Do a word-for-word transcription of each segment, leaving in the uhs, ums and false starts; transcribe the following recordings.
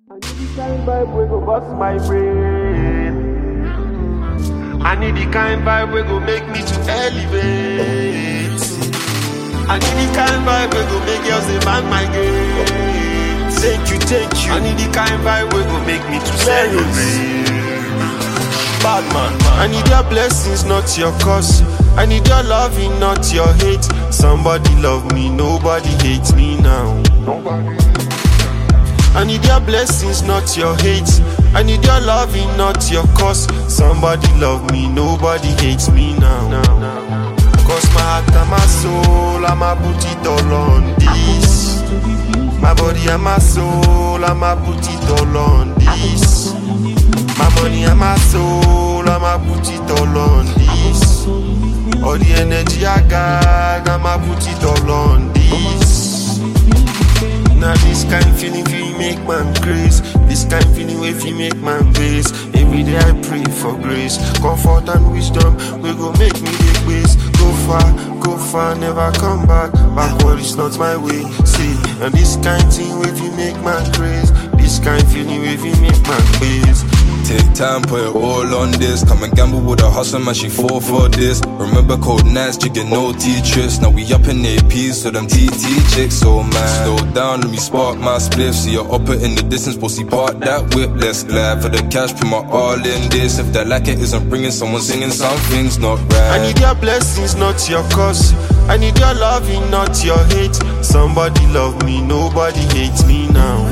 I need the kind vibe we go bust my brain. I need the kind vibe we go make me to elevate. I need the kind vibe we go make girls say man my gate. Thank you, thank you. I need the kind vibe we go make me to celebrate. Bad man, I need your blessings, not your curse. I need your loving, not your hate. Somebody love me, nobody hates me now. Nobody. I need your blessings, not your hate. I need your loving, not your curse. Somebody love me, nobody hates me now. Cause my heart and my soul, I'ma put it all on this. My body and my soul, I'ma put it all on this. My money and my soul, I'ma put it all on this. All the energy I got, I'ma put it all on this. Now this kind feeling feel make man grace. This kind feeling way feel make man base. Every day I pray for grace, comfort and wisdom. We go make me the base. Go far, go far, never come back. Backward is not my way. See, and this kind thing way feel make man grace. This kind feeling way feel make man base. take time, put it all on this. Come and gamble with a hustle, man, she fall for this. Remember cold nights, jigging no T-trips. Now we up in A Ps, so them T T chicks. So man, slow down, let me spark my spliff. See your upper in the distance, pussy part that whip. Let's glad for the cash, put my all in this. If that like it isn't bringing someone singing something's not right. I need your blessings, not your curse. I need your loving, not your hate. Somebody love me, nobody hates me now.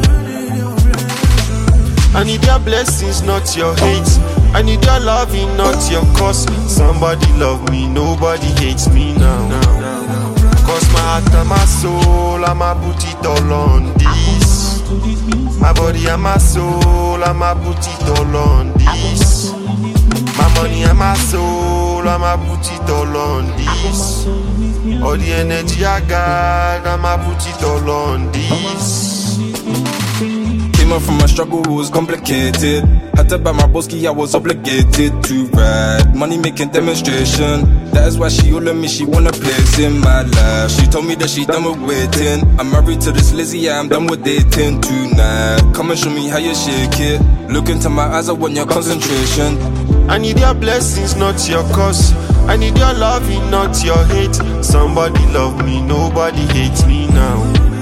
I need your blessings, not your hate. I need your loving, not your curse. Somebody love me, nobody hates me now. Cause my heart and my soul, I'ma put it all on this. My body and my soul, I'ma put it all on this. My money and my soul, I'ma put it all on this. All the energy I got, I'ma put it all on this. Came up from my struggle, it was complicated. Had to buy my broski, I was obligated to ride. Money making demonstration. That is why she all of me, she want a place in my life. She told me that she done with waiting. I'm married to this Lizzie, yeah, I'm done with dating tonight. Come and show me how you shake it. Look into my eyes, I want your concentration. I need your blessings, not your curse. I need your loving, not your hate. Somebody love me, nobody hates me now.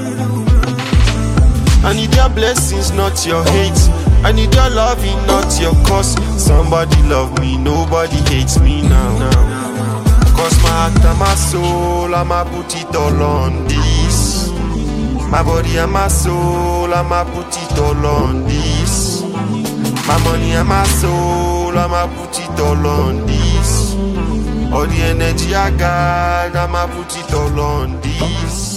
I need your blessings, not your hate. I need your loving, not your curse. Somebody love me, nobody hates me now. Cause my heart and my soul, I'ma put it all on this. My body and my soul, I'ma put it all on this. My money and my soul, I'ma put it all on this. All the energy I got, I'ma put it all on this.